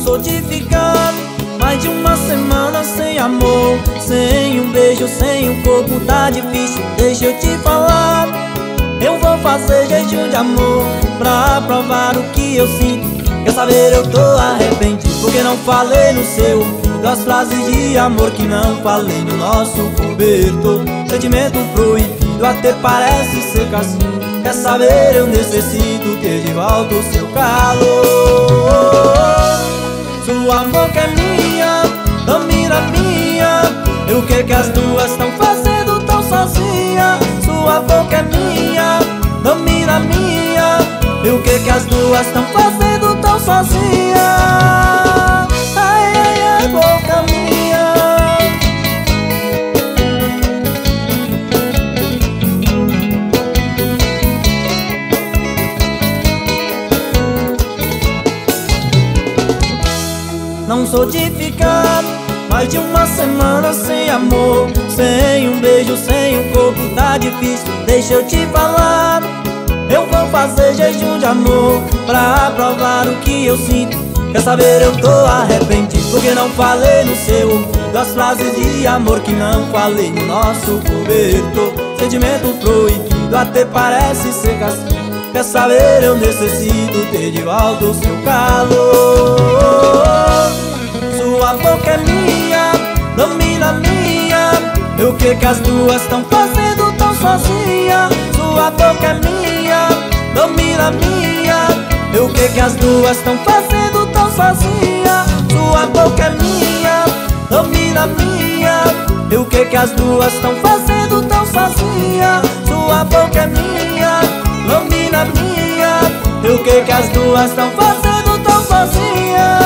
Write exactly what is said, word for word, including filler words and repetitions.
sou de ficar mais de uma semana sem amor, sem um beijo, sem um corpo, tá difícil, deixa eu te falar. Eu vou fazer jejum de amor pra provar o que eu sinto. Quer saber, eu tô arrependido porque não falei no seu ouvido as frases de amor que não falei no nosso cobertor. Sentimento proibido até parece ser castigo. Quer saber, eu necessito ter de volta o seu calor. Sua boca é minha, Tamira minha. E o que que as duas estão fazendo tão sozinha? Sua boca é minha, Tamira minha. E o que que as duas estão fazendo tão sozinha? Ai, ai, ai, boca minha. Não sou de ficar mais de uma semana sem amor, sem um beijo, sem um corpo, tá difícil, deixa eu te falar. Eu vou fazer jejum de amor pra provar o que eu sinto. Quer saber, eu tô arrependido porque não falei no seu ouvido as frases de amor que não falei no nosso cobertor. Sentimento proibido até parece ser castigo. Quer saber, eu necessito ter de volta o seu calor. Sua boca é minha, Tamira minha. E o que que as duas estão fazendo tão sozinha? Sua boca é minha, Tamira minha. E o que que as duas estão fazendo tão sozinha? Sua boca é minha, Tamira minha. E o que que as duas estão fazendo tão sozinha? Sua boca é minha, Tamira minha. E o que que as duas estão fazendo tão sozinha?